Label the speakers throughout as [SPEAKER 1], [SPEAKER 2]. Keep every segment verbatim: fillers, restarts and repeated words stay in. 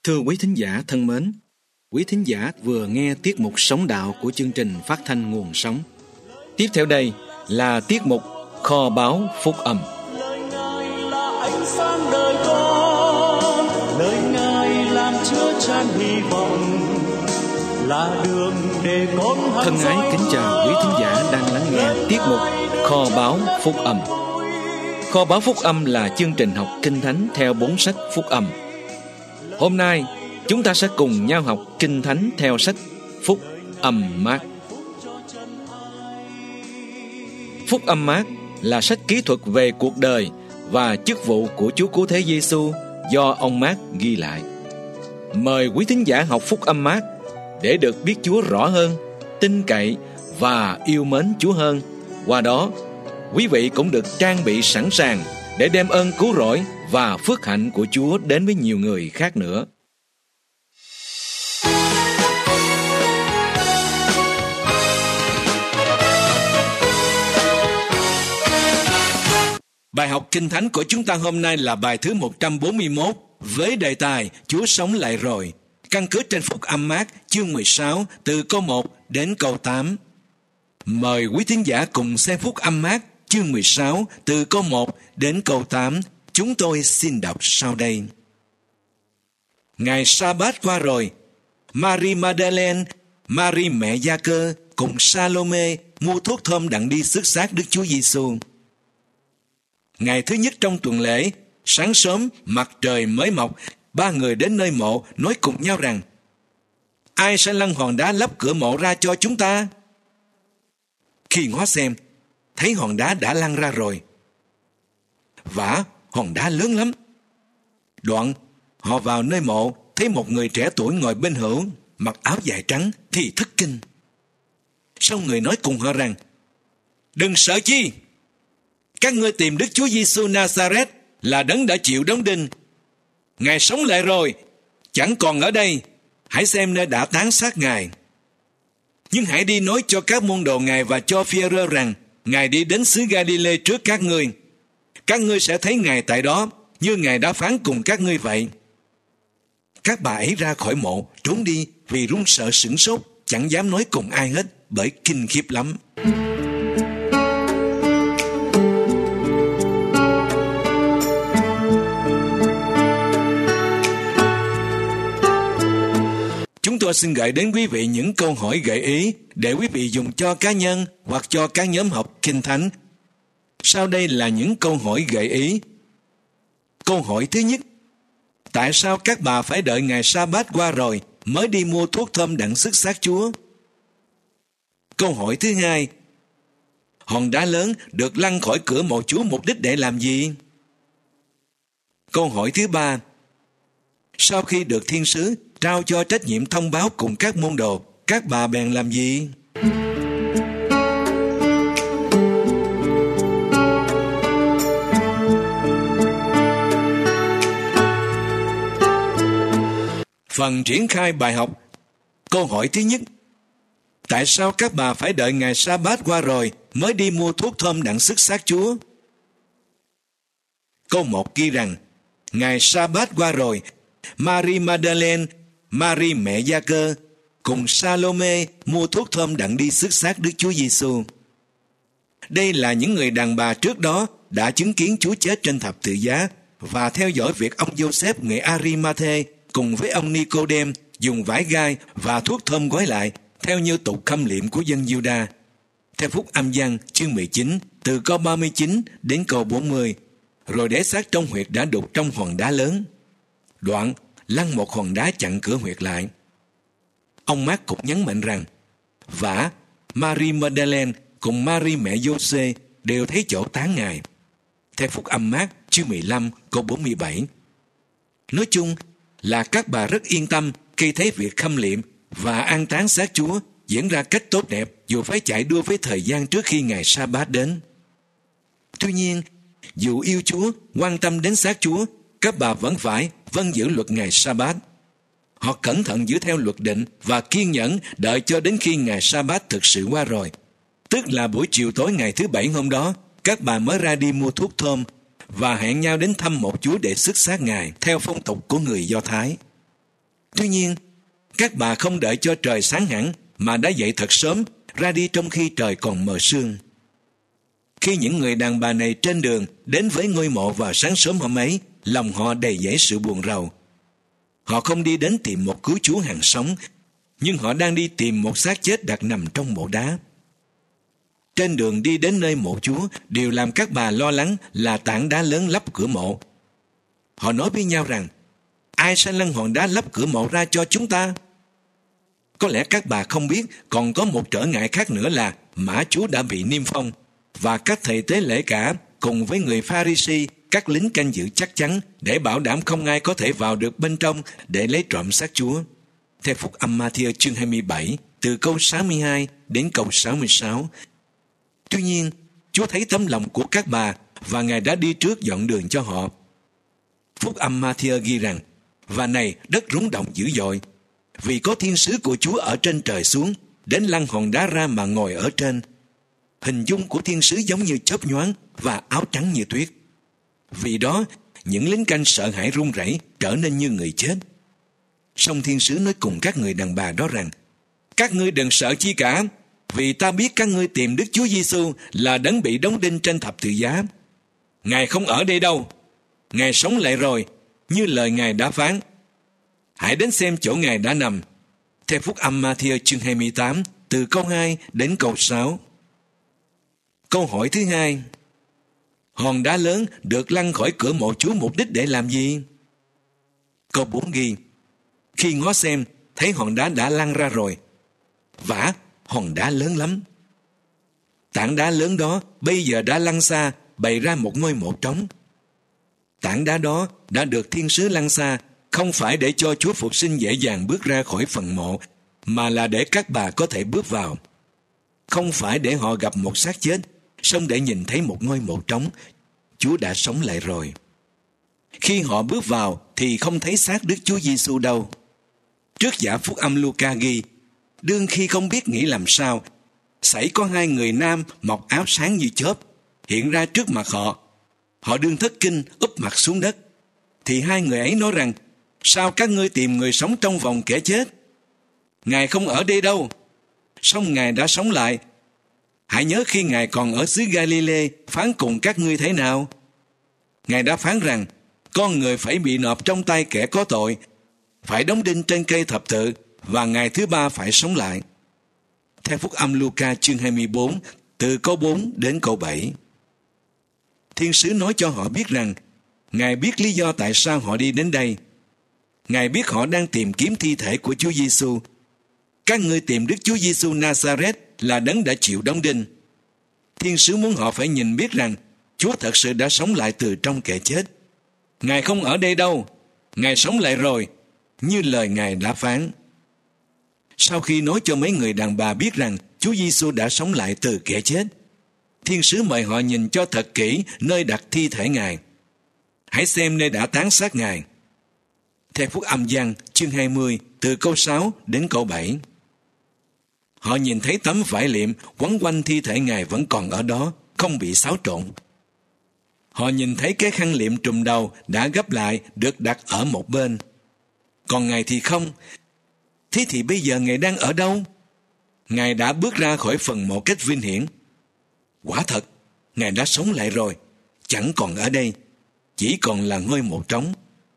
[SPEAKER 1] Thưa quý thính giả thân mến, quý thính giả vừa nghe tiết mục Sống Đạo của chương trình phát thanh Nguồn Sống. Tiếp theo đây là tiết mục Kho báu Phúc Âm.
[SPEAKER 2] Lời Ngài là ánh sáng đời con, lời Ngài làm chứa chan hy vọng, là đường để con
[SPEAKER 1] Thân ái kính chào quý thính giả đang lắng nghe tiết mục Kho báu Phúc Âm. Kho báu Phúc Âm là chương trình học Kinh Thánh theo bốn sách Phúc Âm. Hôm nay, chúng ta sẽ cùng nhau học Kinh Thánh theo sách Phúc Âm Mác. Phúc Âm Mác là sách kỹ thuật về cuộc đời và chức vụ của Chúa Cứu Thế Giêsu do ông Mác ghi lại. Mời quý thính giả học Phúc Âm Mác để được biết Chúa rõ hơn, tin cậy và yêu mến Chúa hơn. Qua đó, quý vị cũng được trang bị sẵn sàng để đem ơn cứu rỗi và phước hạnh của Chúa đến với nhiều người khác nữa. Bài học Kinh Thánh của chúng ta hôm nay là bài thứ một trăm bốn mươi mốt với đề tài Chúa sống lại rồi, căn cứ trên Phúc Âm Mác chương mười sáu từ câu một đến câu tám. Mời quý thính giả cùng xem Phúc Âm Mác chương mười sáu từ câu một đến câu tám. Chúng tôi xin đọc sau đây. Ngày Sa-bát qua rồi, Mary Magdalene, Mary mẹ Gia-cơ cùng Salome mua thuốc thơm đặng đi xức xác Đức Chúa Giêsu. Ngày thứ nhất trong tuần lễ, sáng sớm mặt trời mới mọc, ba người đến nơi mộ nói cùng nhau rằng: ai sẽ lăn hòn đá lấp cửa mộ ra cho chúng ta? Khi ngó xem, thấy hòn đá đã lăn ra rồi. Vả, hòn đá lớn lắm. Đoạn, họ vào nơi mộ, thấy một người trẻ tuổi ngồi bên hữu, mặc áo dài trắng, thì thất kinh. Sau người nói cùng họ rằng: đừng sợ chi, các ngươi tìm Đức Chúa Giêsu Nazareth là đấng đã chịu đóng đinh. Ngài sống lại rồi, chẳng còn ở đây. Hãy xem nơi đã táng xác Ngài. Nhưng hãy đi nói cho các môn đồ Ngài và cho Phi-e-rơ rằng Ngài đi đến xứ Ga-li-lê trước các ngươi. Các ngươi sẽ thấy Ngài tại đó, như Ngài đã phán cùng các ngươi vậy. Các bà ấy ra khỏi mộ, trốn đi vì run sợ sửng sốt, chẳng dám nói cùng ai hết, bởi kinh khiếp lắm. Chúng tôi xin gửi đến quý vị những câu hỏi gợi ý để quý vị dùng cho cá nhân hoặc cho các nhóm học Kinh Thánh. Sau đây là những câu hỏi gợi ý. Câu hỏi thứ nhất: tại sao các bà phải đợi ngày Sa-bát qua rồi mới đi mua thuốc thơm đặng xức xác Chúa? Câu hỏi thứ hai: hòn đá lớn được lăn khỏi cửa mộ Chúa mục đích để làm gì? Câu hỏi thứ ba: sau khi được thiên sứ trao cho trách nhiệm thông báo cùng các môn đồ, các bà bèn làm gì? Phần triển khai bài học. Câu hỏi thứ nhất: tại sao các bà phải đợi ngày Sa-bát qua rồi mới đi mua thuốc thơm đặng xức xác Chúa? Câu một ghi rằng ngày Sa-bát qua rồi, Mary Magdalene, Mary mẹ Gia-cơ cùng Salome mua thuốc thơm đặng đi xức xác Đức Chúa Giêsu. Đây là những người đàn bà trước đó đã chứng kiến Chúa chết trên thập tự giá và theo dõi việc ông Giô-xép người A-ri-ma-thê cùng với ông Ni-cô-đêm dùng vải gai và thuốc thơm gói lại theo như tục khâm liệm của dân Giu-đa. Theo Phúc Âm Giăng chương mười chín từ câu ba mươi chín đến câu bốn mươi, rồi để xác trong huyệt đã đục trong hòn đá lớn. Đoạn lăn một hòn đá chặn cửa huyệt lại. Ông Mác cũng nhấn mạnh rằng vả, Mary Magdalene cùng Mary mẹ Giô-xê đều thấy chỗ táng Ngài. Theo Phúc Âm Mác chương mười lăm câu bốn mươi bảy. Nói chung là các bà rất yên tâm khi thấy việc khâm liệm và an táng xác Chúa diễn ra cách tốt đẹp, dù phải chạy đua với thời gian trước khi ngày Sa-bát đến. Tuy nhiên, dù yêu Chúa, quan tâm đến xác Chúa, các bà vẫn phải vâng giữ luật ngày Sa-bát. Họ cẩn thận giữ theo luật định và kiên nhẫn đợi cho đến khi ngày Sa-bát thực sự qua rồi. Tức là buổi chiều tối ngày thứ bảy hôm đó, các bà mới ra đi mua thuốc thơm và hẹn nhau đến thăm một Chúa để xức xác Ngài theo phong tục của người Do Thái. Tuy nhiên, các bà không đợi cho trời sáng hẳn mà đã dậy thật sớm, ra đi trong khi trời còn mờ sương. Khi những người đàn bà này trên đường đến với ngôi mộ vào sáng sớm hôm ấy, lòng họ đầy dẫy sự buồn rầu. Họ không đi đến tìm một cứu Chúa hàng sống, nhưng họ đang đi tìm một xác chết đặt nằm trong mộ đá. Trên đường đi đến nơi mộ Chúa, điều làm các bà lo lắng là tảng đá lớn lấp cửa mộ. Họ nói với nhau rằng, ai sẽ lăn hòn đá lấp cửa mộ ra cho chúng ta? Có lẽ các bà không biết còn có một trở ngại khác nữa là mã Chúa đã bị niêm phong, và các thầy tế lễ cả cùng với người Pha-ri-si, các lính canh giữ chắc chắn để bảo đảm không ai có thể vào được bên trong để lấy trộm xác Chúa. Theo Phúc Âm Ma-thi-ơ chương hai mươi bảy, từ câu sáu mươi hai đến câu sáu mươi sáu. Tuy nhiên, Chúa thấy tấm lòng của các bà và Ngài đã đi trước dọn đường cho họ. Phúc Âm Ma-thi-ơ ghi rằng, và này đất rúng động dữ dội, vì có thiên sứ của Chúa ở trên trời xuống, đến lăn hòn đá ra mà ngồi ở trên. Hình dung của thiên sứ giống như chớp nhoáng và áo trắng như tuyết. Vì đó, những lính canh sợ hãi run rẩy, trở nên như người chết. Song thiên sứ nói cùng các người đàn bà đó rằng, các ngươi đừng sợ chi cả, vì ta biết các ngươi tìm Đức Chúa Giêsu là đấng bị đóng đinh trên thập tự giá. Ngài không ở đây đâu, Ngài sống lại rồi, như lời Ngài đã phán. Hãy đến xem chỗ Ngài đã nằm. Theo Phúc Âm Ma-thi-ơ chương hai mươi tám, từ câu hai đến câu sáu. Câu hỏi thứ hai, hòn đá lớn được lăn khỏi cửa mộ Chúa mục đích để làm gì? Câu bốn ghi, khi ngó xem, thấy hòn đá đã lăn ra rồi. Vả, hòn đá lớn lắm. Tảng đá lớn đó bây giờ đã lăn xa, bày ra một ngôi mộ trống. Tảng đá đó đã được thiên sứ lăn xa, không phải để cho Chúa Phục sinh dễ dàng bước ra khỏi phần mộ, mà là để các bà có thể bước vào. Không phải để họ gặp một xác chết, song để nhìn thấy một ngôi mộ trống. Chúa đã sống lại rồi. Khi họ bước vào thì không thấy xác Đức Chúa Giêsu đâu. Trước giả Phúc Âm Luca ghi, đương khi không biết nghĩ làm sao, xảy có hai người nam mặc áo sáng như chớp hiện ra trước mặt họ. Họ đương thất kinh, úp mặt xuống đất. Thì hai người ấy nói rằng, sao các ngươi tìm người sống trong vòng kẻ chết? Ngài không ở đây đâu, song Ngài đã sống lại. Hãy nhớ khi Ngài còn ở xứ Ga-li-lê phán cùng các ngươi thế nào. Ngài đã phán rằng, con người phải bị nộp trong tay kẻ có tội, phải đóng đinh trên cây thập tự, và ngày thứ ba phải sống lại. Theo Phúc Âm Luca chương hai mươi bốn, từ câu bốn đến câu bảy. Thiên sứ nói cho họ biết rằng, Ngài biết lý do tại sao họ đi đến đây. Ngài biết họ đang tìm kiếm thi thể của Chúa Giêsu. Các ngươi tìm Đức Chúa Giêsu Na-sa-rét là đấng đã chịu đóng đinh. Thiên sứ muốn họ phải nhìn biết rằng Chúa thật sự đã sống lại từ trong kẻ chết. Ngài không ở đây đâu, Ngài sống lại rồi, như lời Ngài đã phán. Sau khi nói cho mấy người đàn bà biết rằng Chúa Giêsu đã sống lại từ kẻ chết, thiên sứ mời họ nhìn cho thật kỹ nơi đặt thi thể Ngài. Hãy xem nơi đã táng xác Ngài. Theo Phúc Âm Giăng chương hai mươi, từ câu sáu đến câu bảy. Họ nhìn thấy tấm vải liệm quấn quanh thi thể Ngài vẫn còn ở đó, không bị xáo trộn. Họ nhìn thấy cái khăn liệm trùm đầu đã gấp lại được đặt ở một bên. Còn Ngài thì không. Thế thì bây giờ Ngài đang ở đâu? Ngài đã bước ra khỏi phần mộ cách vinh hiển. Quả thật, Ngài đã sống lại rồi, chẳng còn ở đây, chỉ còn là ngôi mộ trống.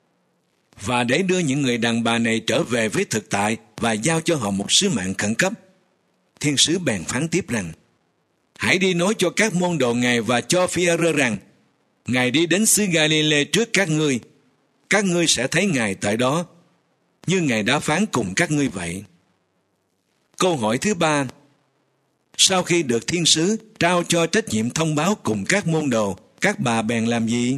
[SPEAKER 1] Và để đưa những người đàn bà này trở về với thực tại và giao cho họ một sứ mạng khẩn cấp, thiên sứ bèn phán tiếp rằng, hãy đi nói cho các môn đồ Ngài và cho Phi-e-rơ rằng, Ngài đi đến xứ Ga-li-lê trước các ngươi, các ngươi sẽ thấy Ngài tại đó, như Ngài đã phán cùng các ngươi vậy. Câu hỏi thứ ba, sau khi được thiên sứ trao cho trách nhiệm thông báo cùng các môn đồ, các bà bèn làm gì?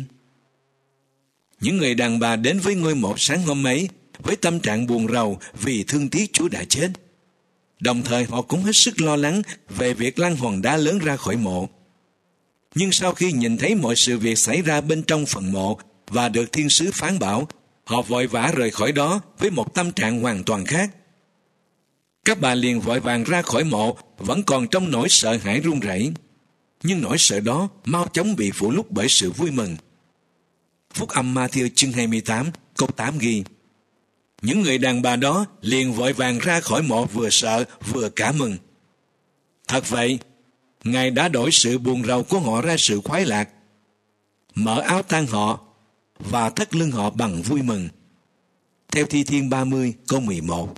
[SPEAKER 1] Những người đàn bà đến với ngôi mộ sáng hôm ấy với tâm trạng buồn rầu vì thương tiếc Chúa đã chết. Đồng thời họ cũng hết sức lo lắng về việc lăn hòn đá lớn ra khỏi mộ. Nhưng sau khi nhìn thấy mọi sự việc xảy ra bên trong phần mộ và được thiên sứ phán bảo, họ vội vã rời khỏi đó với một tâm trạng hoàn toàn khác. Các bà liền vội vàng ra khỏi mộ, vẫn còn trong nỗi sợ hãi run rẩy. Nhưng nỗi sợ đó mau chóng bị phủ lút bởi sự vui mừng. Phúc Âm Ma-thi-ơ chương hai mươi tám, câu tám ghi, Những người đàn bà đó liền vội vàng ra khỏi mộ, vừa sợ vừa cảm mừng. Thật vậy, Ngài đã đổi sự buồn rầu của họ ra sự khoái lạc, mở áo tang họ và thắt lưng họ bằng vui mừng. Theo Thi Thiên ba mươi câu mười một.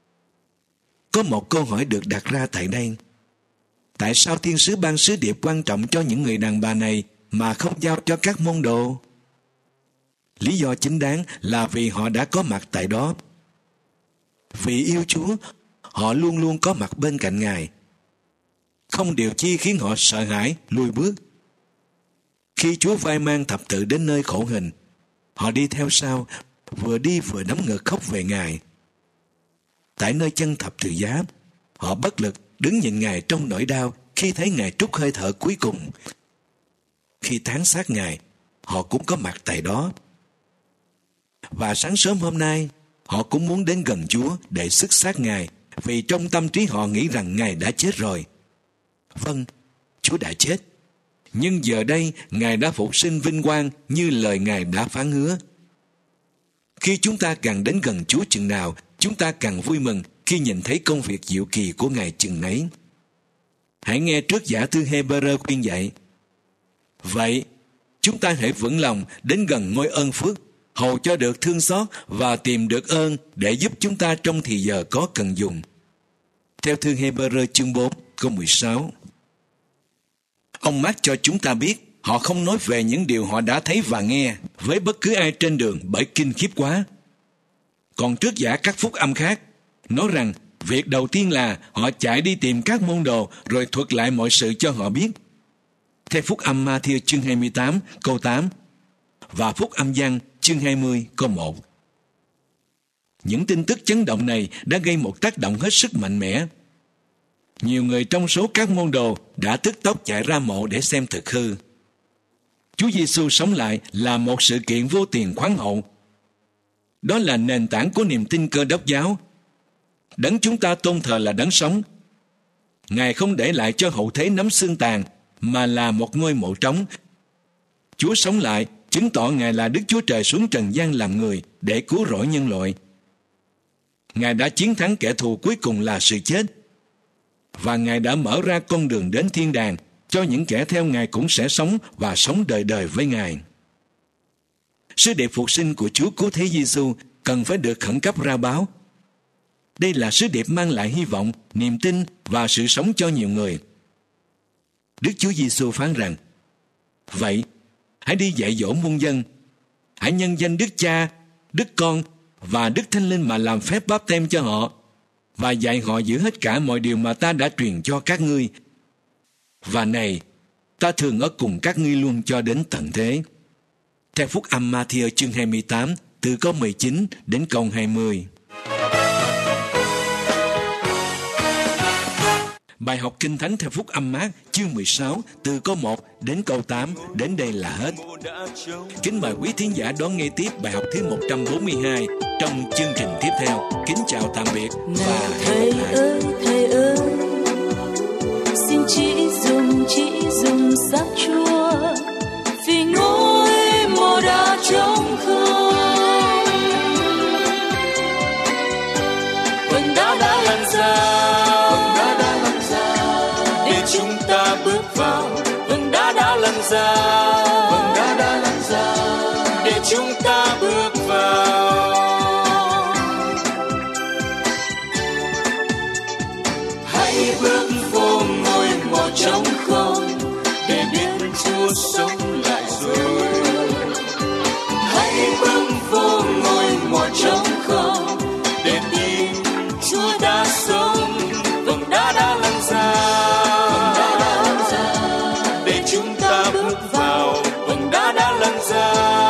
[SPEAKER 1] Có một câu hỏi được đặt ra tại đây. Tại sao thiên sứ ban sứ điệp quan trọng cho những người đàn bà này mà không giao cho các môn đồ? Lý do chính đáng là vì họ đã có mặt tại đó. Vì yêu Chúa, họ luôn luôn có mặt bên cạnh Ngài. Không điều chi khiến họ sợ hãi, lùi bước. Khi Chúa vai mang thập tự đến nơi khổ hình, họ đi theo sau, vừa đi vừa đấm ngực khóc về Ngài. Tại nơi chân thập tự giá, họ bất lực đứng nhìn Ngài trong nỗi đau khi thấy Ngài trút hơi thở cuối cùng. Khi táng xác Ngài, họ cũng có mặt tại đó. Và sáng sớm hôm nay, họ cũng muốn đến gần Chúa để xức xác Ngài, vì trong tâm trí họ nghĩ rằng Ngài đã chết rồi. Vâng, Chúa đã chết. Nhưng giờ đây, Ngài đã phục sinh vinh quang như lời Ngài đã phán hứa. Khi chúng ta càng đến gần Chúa chừng nào, chúng ta càng vui mừng khi nhìn thấy công việc diệu kỳ của Ngài chừng nấy. Hãy nghe trước giả thư Hê-bơ-rơ khuyên dạy. Vậy, chúng ta hãy vững lòng đến gần ngôi ơn phước, hầu cho được thương xót và tìm được ơn để giúp chúng ta trong thì giờ có cần dùng. Theo thư Hê-bơ-rơ chương bốn câu mười sáu. Ông Mác cho chúng ta biết họ không nói về những điều họ đã thấy và nghe với bất cứ ai trên đường bởi kinh khiếp quá. Còn trước giả các phúc âm khác nói rằng việc đầu tiên là họ chạy đi tìm các môn đồ rồi thuật lại mọi sự cho họ biết. Theo phúc âm Ma-thi-ơ chương hai mươi tám câu tám và phúc âm Giăng chương hai mươi câu một. Những tin tức chấn động này đã gây một tác động hết sức mạnh mẽ. Nhiều người trong số các môn đồ đã tức tốc chạy ra mộ để xem thực hư. Chúa Giêsu sống lại là một sự kiện vô tiền khoáng hậu. Đó là nền tảng của niềm tin Cơ Đốc giáo. Đấng chúng ta tôn thờ là đấng sống. Ngài không để lại cho hậu thế nắm xương tàn, mà là một ngôi mộ trống. Chúa sống lại, chứng tỏ Ngài là Đức Chúa Trời xuống trần gian làm người để cứu rỗi nhân loại. Ngài đã chiến thắng kẻ thù cuối cùng là sự chết. Và Ngài đã mở ra con đường đến thiên đàng cho những kẻ theo Ngài cũng sẽ sống và sống đời đời với Ngài. Sứ điệp phục sinh của Chúa Cứu Thế Giêsu cần phải được khẩn cấp ra báo. Đây là sứ điệp mang lại hy vọng, niềm tin và sự sống cho nhiều người. Đức Chúa Giêsu phán rằng: vậy, hãy đi dạy dỗ muôn dân, hãy nhân danh Đức Cha, Đức Con và Đức Thánh Linh mà làm phép báp têm cho họ, và dạy họ giữ hết cả mọi điều mà ta đã truyền cho các ngươi. Và này, ta thường ở cùng các ngươi luôn cho đến tận thế. Theo phúc âm Ma-thi-ơ chương hai mươi tám, từ câu mười chín đến câu hai mươi. Bài học Kinh Thánh theo phúc âm Mác chương mười sáu, từ câu một đến câu tám, đến đây là hết. Kính mời quý thính giả đón nghe tiếp bài học thứ một trăm bốn mươi hai trong chương trình tiếp theo. Kính chào tạm biệt và
[SPEAKER 3] thầy ơi, thầy ơi, xin chỉ dùng, chỉ dùng xác Chúa, vì ngôi mộ đã trống không. Vầng đá đã lăn ra, vầng đá đã lăn ra, để chúng ta bước vào. Vầng đá đã lăn ra, vầng đá đã lăn ra, để chúng ta bước vào. Hãy bước vô ngôi mộ trống không, để biết Chúa sống lại rồi. Hãy bước vô ngôi mộ trống không, để tin Chúa đã sống. Vầng đá đã lăn ra, vầng đá đã lăn ra, để chúng ta bước vào. Vầng đá đã lăn ra,